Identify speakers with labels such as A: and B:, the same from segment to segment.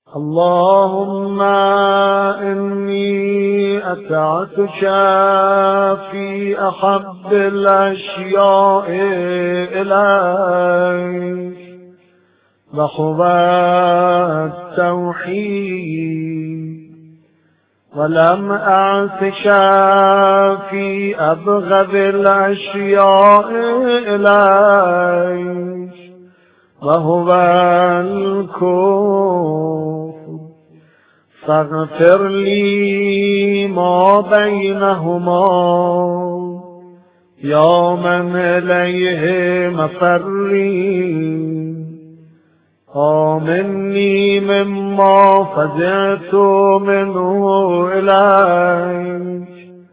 A: اللهم إني أتعتك في أحب الأشياء إليك وهو التوحيد، ولم أعتك في أبغض الأشياء إليك وهو الكفر، فاغفر لي ما بينهما يا من إليه مفري. آمني مما فزعت منه إليك.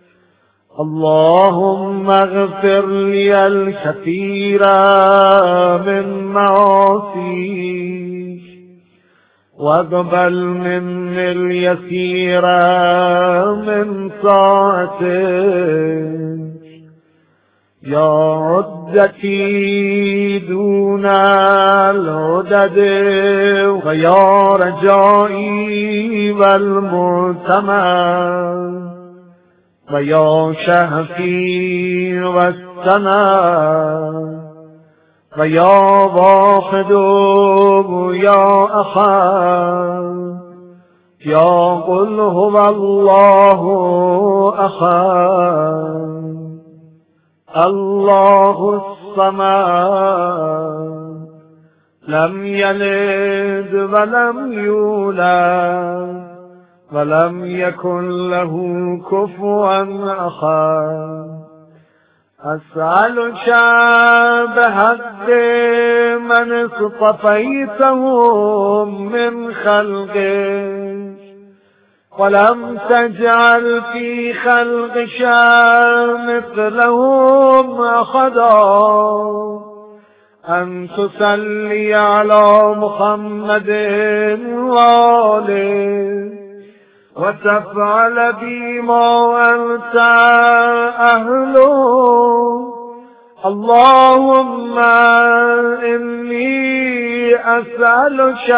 A: اللهم اغفر لي الكثير من معاصيك واقبل مني اليسير من طاعتك. يا عدتي دون العدد ويا رجائي والمعتمد ويا شهفي والسند ويا واحد ويا أحد يا قل هو الله أحد الله الصمد لم يلد ولم يولد ولم يكن له كفوا أحد. أسألك بحق من اصطفيتهم من خلقك ولم تجعل في خلقك مثلهم أحدا أن تصلي على محمد وآله وتفعل بما أنت أهله. اللهم إني أسألك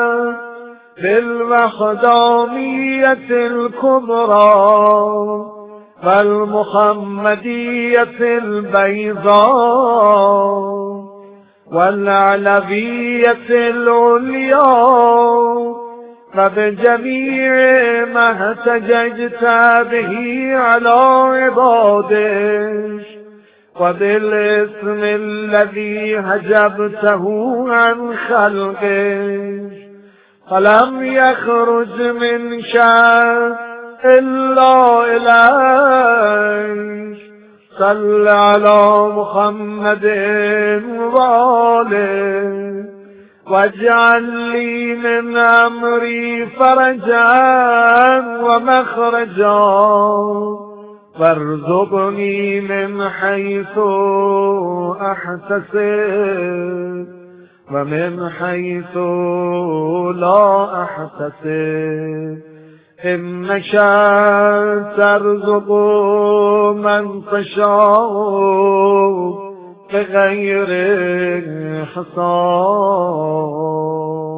A: بالوحدانية الكبرى والمحمدية البيضاء والعلوية العليا وبجميع ما احتججت به على عبادك وبالاسم الذي هجبته عن خلقك فلم يخرج منك إلا إليك. صل على محمد وآله واجعل لي من أمري فرجا ومخرجا وارزقني من حيث أحتسب ومن حيث لا أحتسب إنك ترزق من تشاء بغير حساب.